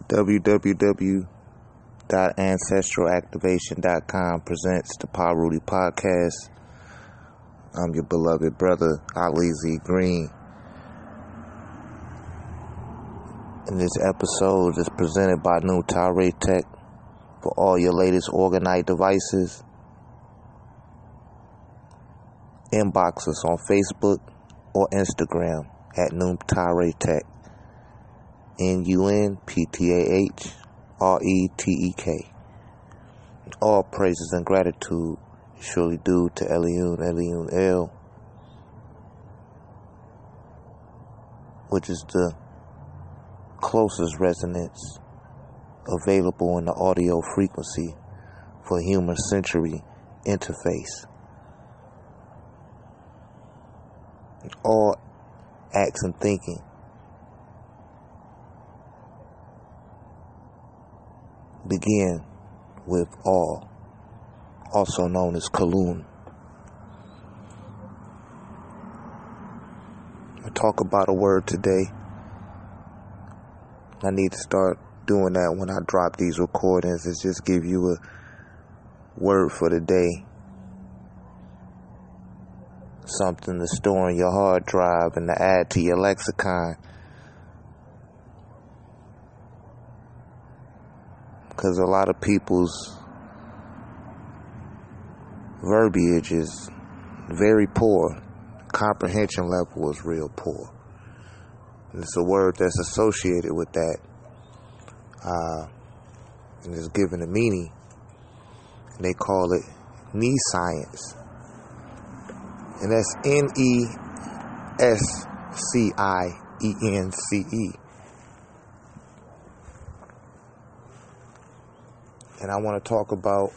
www.ancestralactivation.com presents the Pa Rudy Podcast. I'm your beloved brother, Ali Z. Green. And this episode is presented by New Tare Tech for all your latest Orgonite devices. Inbox us on Facebook or Instagram at New Tare Tech. NUNPTAHRETEK. All praises and gratitude is surely due to Eliun El, which is the closest resonance available in the audio frequency for human sensory interface. All acts and thinking begin with all, also known as Kalun. I talk about a word today. I need to start doing that when I drop these recordings, is just give you a word for the day. Something to store in your hard drive and to add to your lexicon. Because a lot of people's verbiage is very poor. Comprehension level is real poor. And it's a word that's associated with that. And it's given a meaning. And they call it knee science. And that's NESCIENCE. And I want to talk about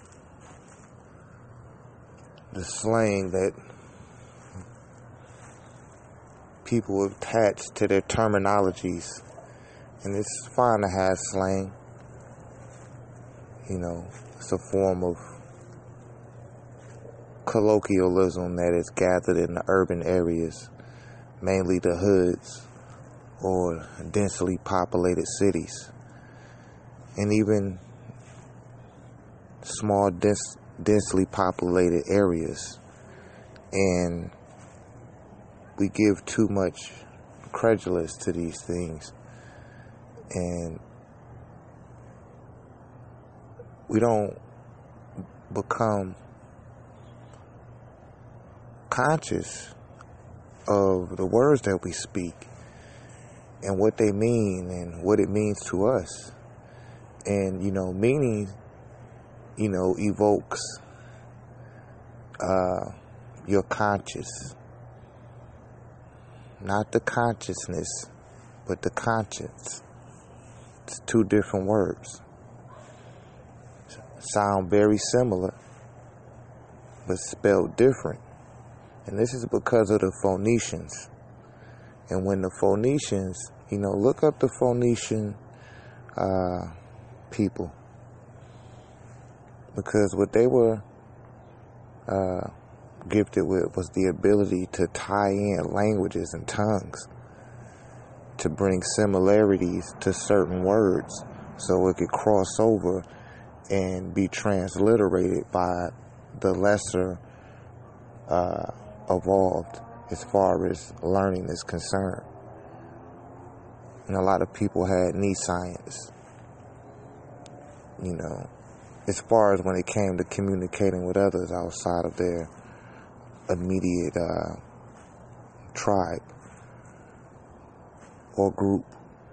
the slang that people attach to their terminologies. And it's fine to have slang. You know, it's a form of colloquialism that is gathered in the urban areas, mainly the hoods or densely populated cities. And even small, densely populated areas, and we give too much credulous to these things, and we don't become conscious of the words that we speak and what they mean and what it means to us. And meaning evokes your conscious. Not the consciousness, but the conscience. It's two different words. Sound very similar, but spelled different. And this is because of the Phoenicians. And when the Phoenicians, look up the Phoenician people. Because what they were gifted with was the ability to tie in languages and tongues to bring similarities to certain words so it could cross over and be transliterated by the lesser evolved as far as learning is concerned. And a lot of people had knee science, as far as when it came to communicating with others outside of their immediate tribe or group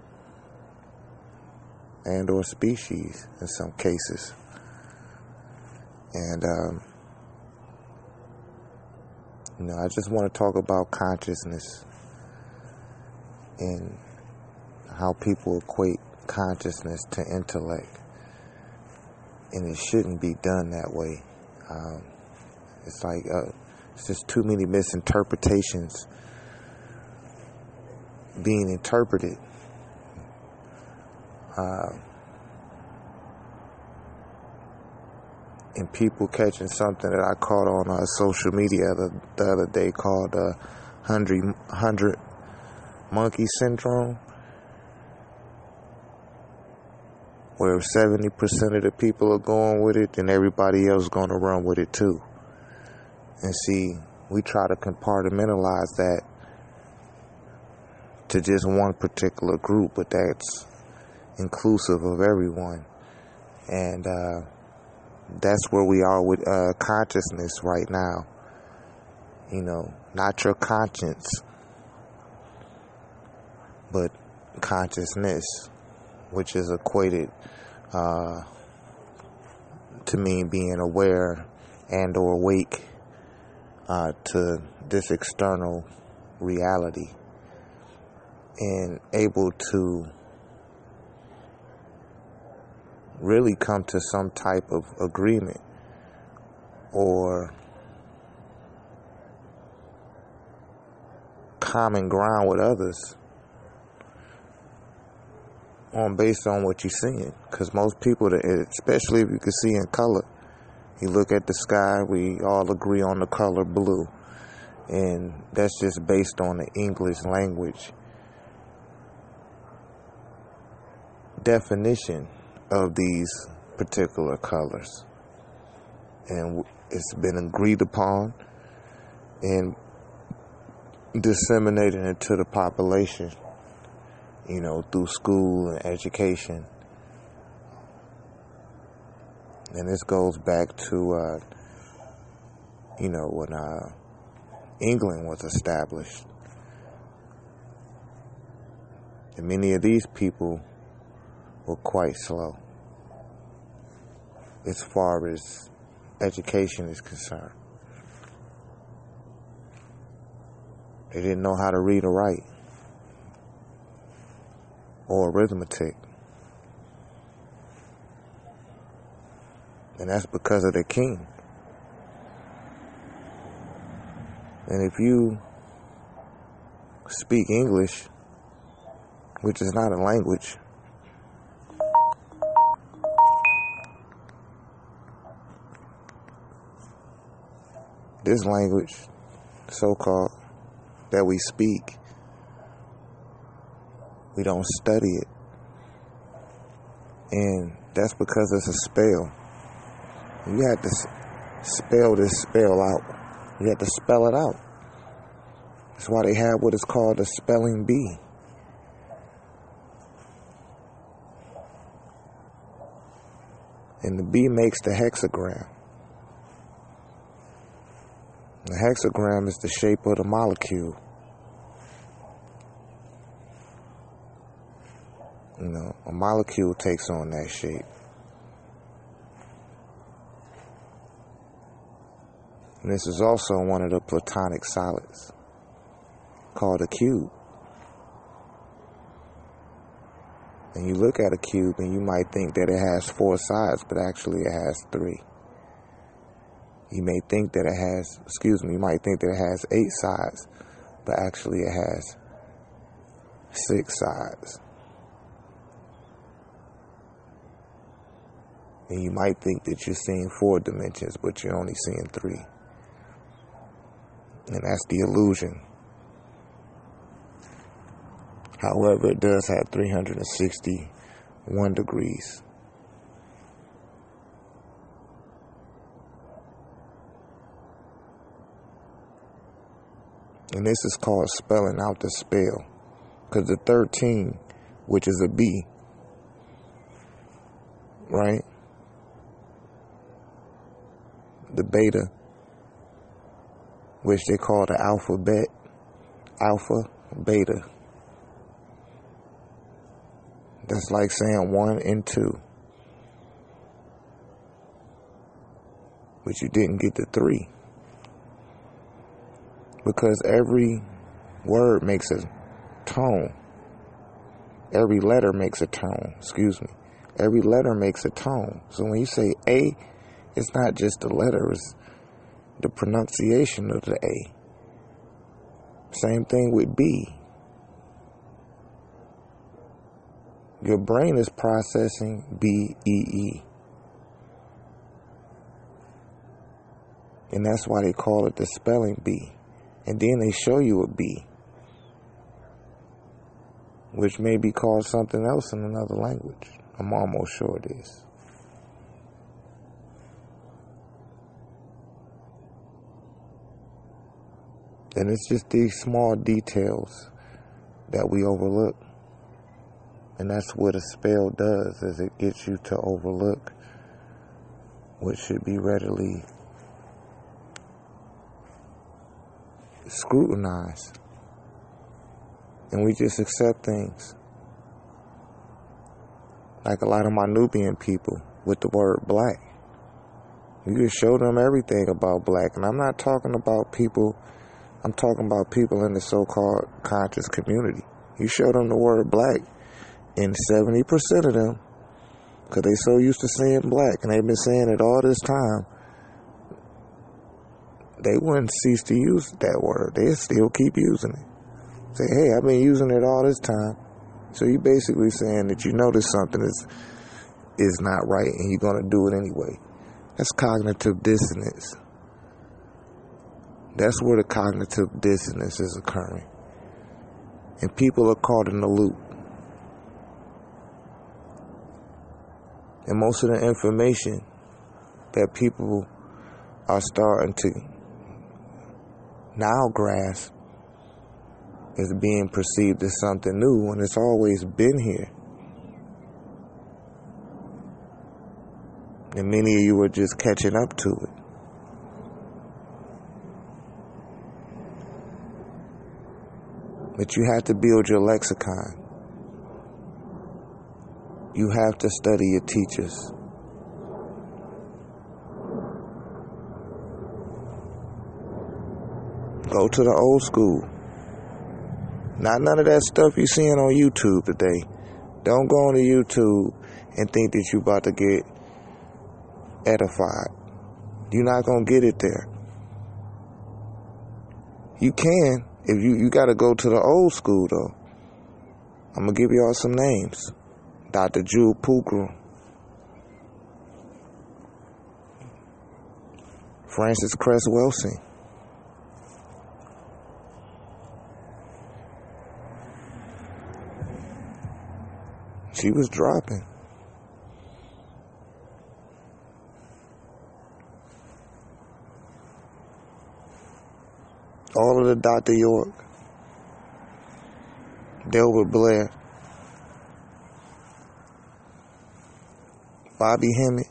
and or species in some cases. And I just want to talk about consciousness and how people equate consciousness to intellect. And it shouldn't be done that way. It's like it's just too many misinterpretations being interpreted. And people catching something that I caught on social media the other day called 100 monkey syndrome. where if 70% of the people are going with it, then everybody else is going to run with it too. And see, we try to compartmentalize that to just one particular group, but that's inclusive of everyone. And that's where we are with consciousness right now. You know, not your conscience, but consciousness, which is equated to mean being aware and or awake to this external reality, and able to really come to some type of agreement or common ground with others based on what you're seeing. Because most people, especially if you can see in color, you look at the sky, we all agree on the color blue, and that's just based on the English language definition of these particular colors, and it's been agreed upon and disseminated into the population, you know, through school and education. And this goes back to you know, when England was established, and many of these people were quite slow as far as education is concerned. They didn't know how to read or write or arithmetic. And that's because of the king. And if you speak English, which is not a language, this language, so-called, that we speak, we don't study it. And that's because it's a spell. You have to spell this spell out. You have to spell it out. That's why they have what is called the spelling bee. And the bee makes the hexagram. The hexagram is the shape of the molecule. You know, a molecule takes on that shape. And this is also one of the Platonic solids, called a cube. And you look at a cube and you might think that it has 4 sides, but actually it has 3. You may think that it has, you might think that it has 8 sides, but actually it has 6 sides. And you might think that you're seeing 4 dimensions, but you're only seeing 3. And that's the illusion. However, it does have 361 degrees. And this is called spelling out the spell. Because the 13, which is a B, right? The beta, which they call the alphabet, alpha, beta. That's like saying 1 and 2. But you didn't get the 3. Because every word makes a tone. Every letter makes a tone. Every letter makes a tone. So when you say A, it's not just the letter, it's the pronunciation of the A. Same thing with B. Your brain is processing B-E-E. And that's why they call it the spelling bee. And then they show you a B, which may be called something else in another language. I'm almost sure it is. And it's just these small details that we overlook. And that's what a spell does, is it gets you to overlook what should be readily scrutinized. And we just accept things. Like a lot of my Nubian people with the word black. You can show them everything about black. And I'm not talking about people, I'm talking about people in the so-called conscious community. You show them the word black, and 70% of them, because they so used to saying black, and they've been saying it all this time, they wouldn't cease to use that word. They'd still keep using it. Say, hey, I've been using it all this time. So you basically saying that you notice something is not right, and you're going to do it anyway. That's cognitive dissonance. That's where the cognitive dissonance is occurring. And people are caught in the loop. And most of the information that people are starting to now grasp is being perceived as something new when it's always been here. And many of you are just catching up to it. But you have to build your lexicon. You have to study your teachers. Go to the old school. Not none of that stuff you're seeing on YouTube today. Don't go on to YouTube and think that you're about to get edified. You're not going to get it there. You can. If you got to go to the old school, though. I'm going to give y'all some names. Dr. Jewel Pookrum, Frances Cress Welsing, she was dropping. All of the Dr. York, Delbert Blair, Bobby Hemmett.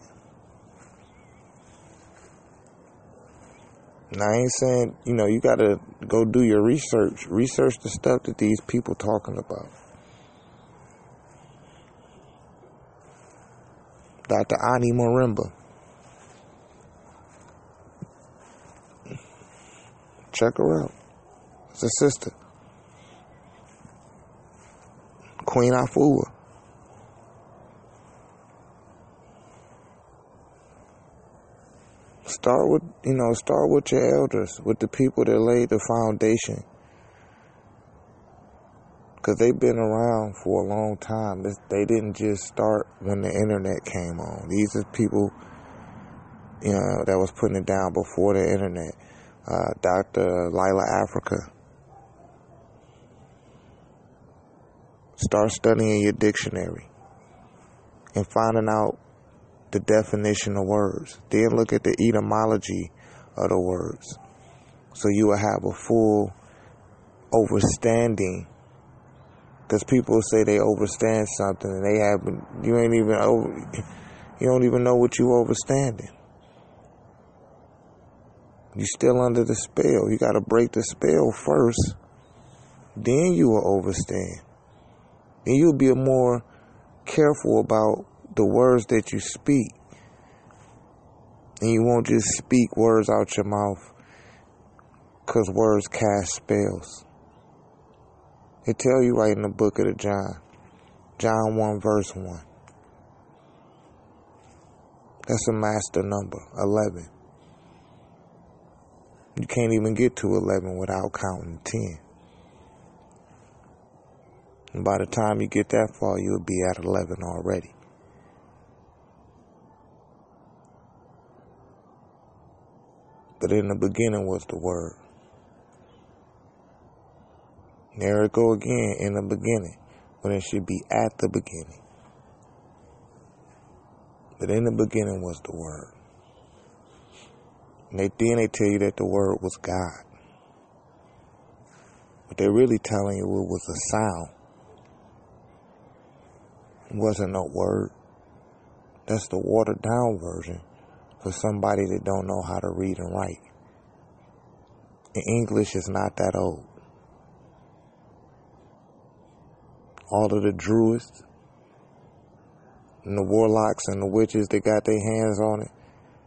Now, I ain't saying, you got to go do your research. Research the stuff that these people talking about. Dr. Ani Marimba. Check her out. It's a sister. Queen Afua. Start with your elders, with the people that laid the foundation. Because they've been around for a long time. They didn't just start when the internet came on. These are people, that was putting it down before the internet. Dr. Lila Africa. Start studying your dictionary and finding out the definition of words. Then look at the etymology of the words. So you will have a full overstanding. Because people say they overstand something and you don't even know what you overstanding. You still under the spell. You got to break the spell first. Then you will overstand. Then you'll be more careful about the words that you speak. And you won't just speak words out your mouth, because words cast spells. They tell you right in the book of John 1 verse 1. That's a master number, 11. You can't even get to 11 without counting 10. And by the time you get that far, you'll be at 11 already. But in the beginning was the Word. There it go again, in the beginning, when it should be at the beginning. But in the beginning was the Word. And then they tell you that the Word was God. But they're really telling you it was a sound. It wasn't no word. That's the watered down version for somebody that don't know how to read and write. And English is not that old. All of the druids and the warlocks and the witches that got their hands on it,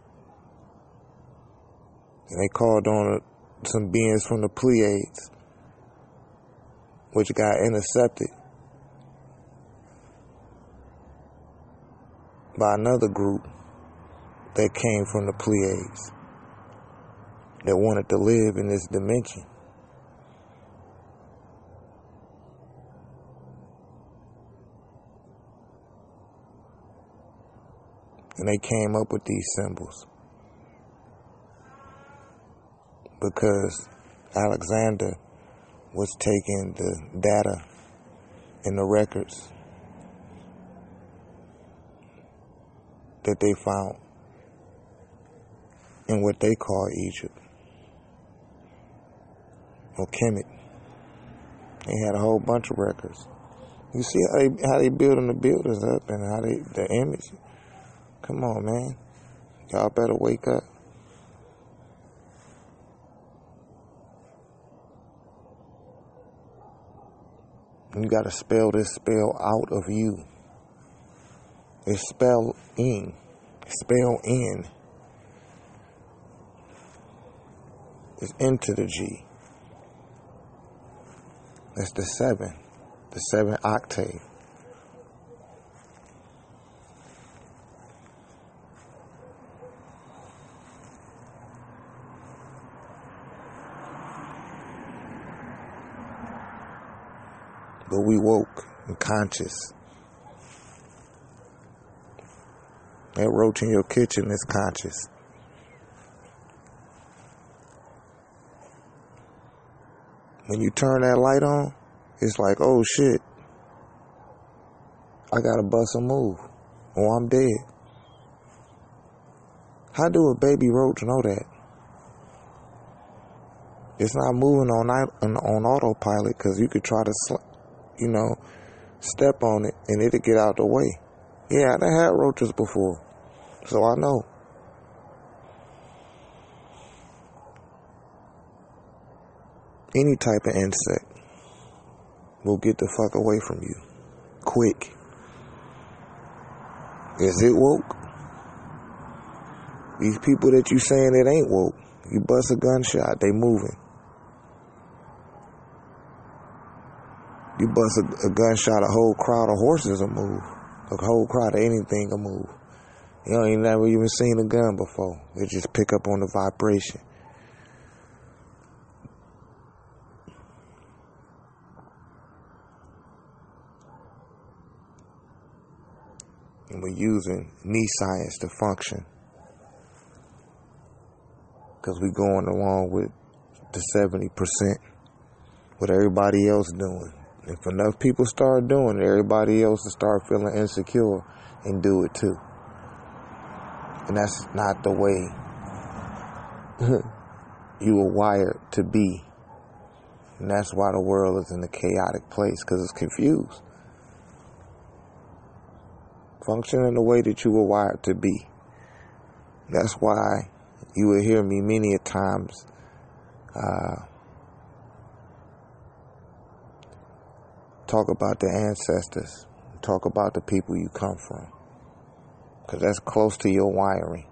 and they called on some beings from the Pleiades, which got intercepted by another group that came from the Pleiades that wanted to live in this dimension. And they came up with these symbols because Alexander was taking the data and the records that they found in what they call Egypt, or Kemet. They had a whole bunch of records. You see how they building the buildings up and how the image. Come on, man. Y'all better wake up. You gotta spell this spell out of you. It's spell in. Spell in. It's into the G. That's the 7. The 7 octave. But we woke and conscious. That roach in your kitchen is conscious. When you turn that light on, it's like, oh shit, I gotta bust a move, or I'm dead. How do a baby roach know that? It's not moving on autopilot, because you could try to step on it and it'll get out the way. Yeah, I done had roaches before, so I know. Any type of insect will get the fuck away from you. Quick. Is it woke? These people that you saying it ain't woke, you bust a gunshot, they moving. You bust a gunshot, a whole crowd of horses will move. A whole crowd of anything will move. You ain't never even seen a gun before. They just pick up on the vibration. And we're using knee science to function. Because we're going along with the 70%. What everybody else doing. If enough people start doing it, everybody else will start feeling insecure and do it too. And that's not the way you were wired to be. And that's why the world is in a chaotic place, because it's confused. Function in the way that you were wired to be. That's why you will hear me many a times talk about the ancestors, talk about the people you come from, because that's close to your wiring.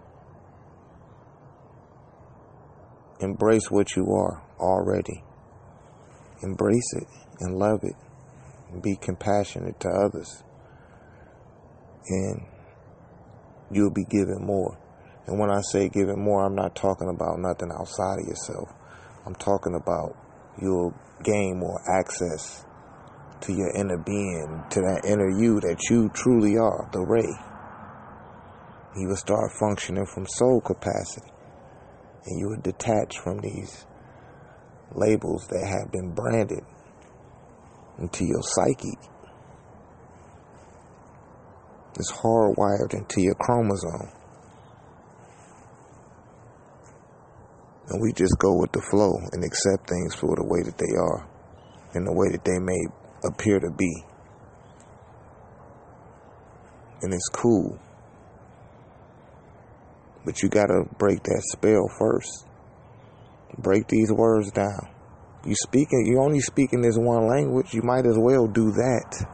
Embrace what you are already. Embrace it and love it and be compassionate to others, and you'll be given more. And when I say given more, I'm not talking about nothing outside of yourself. I'm talking about you'll gain more access to your inner being, to that inner you that you truly are, the ray. You will start functioning from soul capacity, and you will detach from these labels that have been branded into your psyche. It's hardwired into your chromosome. And we just go with the flow and accept things for the way that they are and the way that they may appear to be. And it's cool. But you gotta break that spell first. Break these words down. You only speaking this one language, you might as well do that.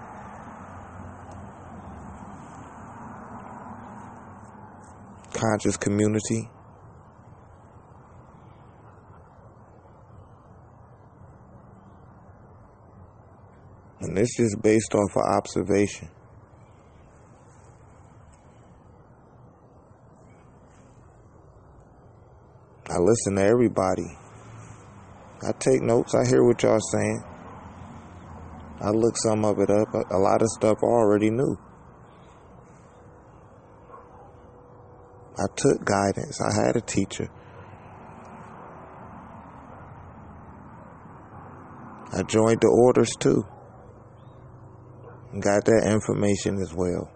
Conscious community. And this is based off of observation. I listen to everybody. I take notes. I hear what y'all saying. I look some of it up. A lot of stuff I already knew. I took guidance. I had a teacher. I joined the orders too. And got that information as well.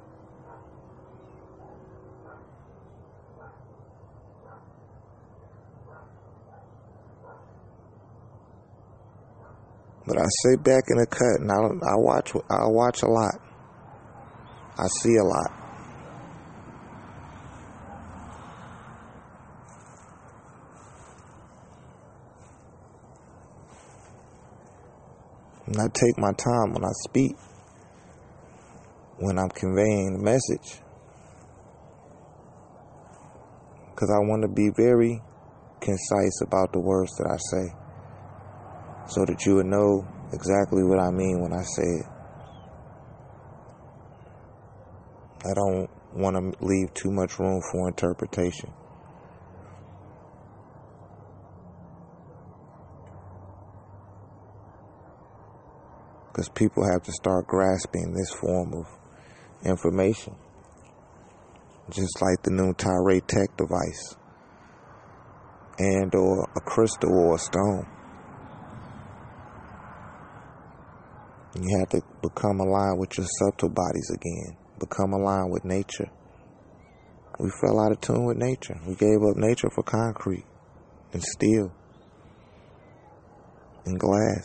But I sit back in the cut and I watch a lot. I see a lot. And I take my time when I speak, when I'm conveying the message. Because I want to be very concise about the words that I say, so that you would know exactly what I mean when I say it. I don't want to leave too much room for interpretation. Because people have to start grasping this form of information. Just like the new Tirade Tech device. And or a crystal or a stone. You have to become aligned with your subtle bodies again. Become aligned with nature. We fell out of tune with nature. We gave up nature for concrete and steel and glass.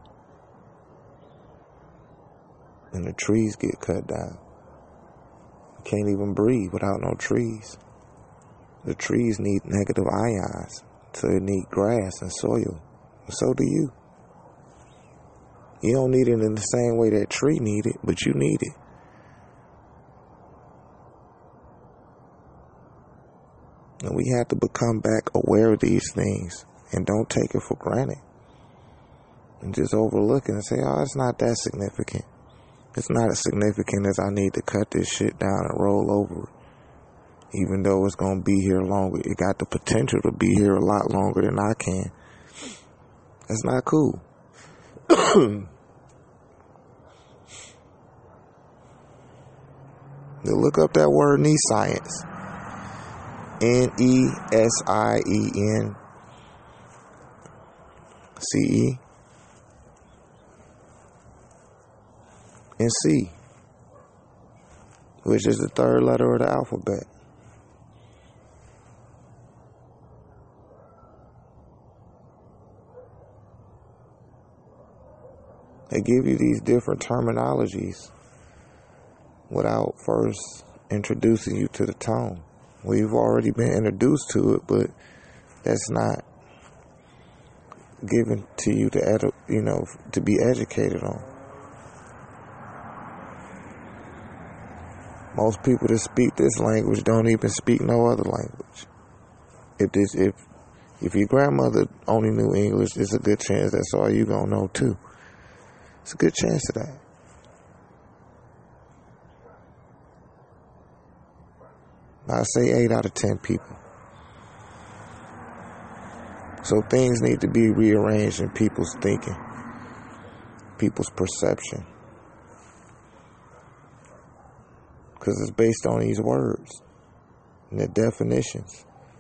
And the trees get cut down. You can't even breathe without no trees. The trees need negative ions, so they need grass and soil. And so do you. You don't need it in the same way that tree need it, but you need it. And we have to become back aware of these things and don't take it for granted. And just overlook it and say, oh, it's not that significant. It's not as significant as I need to cut this shit down and roll over it. Even though it's going to be here longer. It got the potential to be here a lot longer than I can. That's not cool. Look up that word Nescience. Nescience. And C, which is the third letter of the alphabet. They give you these different terminologies without first introducing you to the tone. We've already been introduced to it, but that's not given to you to be educated on. Most people that speak this language don't even speak no other language. If your grandmother only knew English, there's a good chance that's all you gonna know too. It's a good chance of that. I say 8 out of 10 people. So things need to be rearranged in people's thinking, people's perception. Because it's based on these words and their definitions.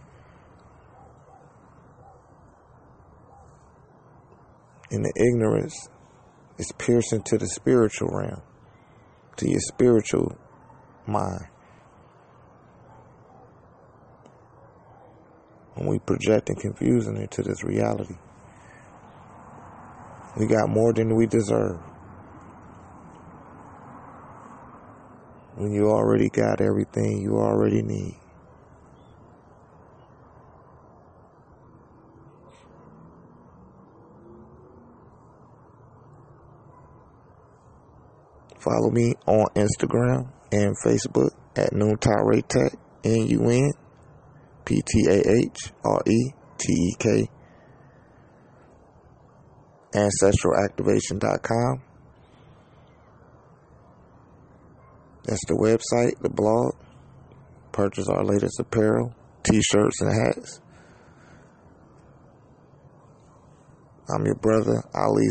And the ignorance is piercing to the spiritual realm, to your spiritual mind. And we project and confusing into this reality. We got more than we deserve. When you already got everything you already need. Follow me on Instagram and Facebook at Noontare Tech, NUNPTAHRETEK, AncestralActivation.com. That's the website, the blog. Purchase our latest apparel, t-shirts and hats. I'm your brother, Ali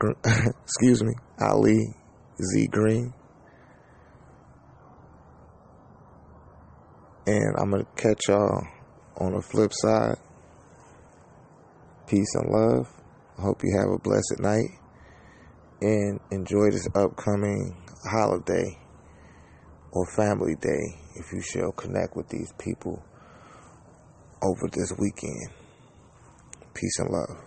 Z Green. And I'm going to catch y'all on the flip side. Peace and love. I hope you have a blessed night. And enjoy this upcoming holiday or family day if you shall connect with these people over this weekend. Peace and love.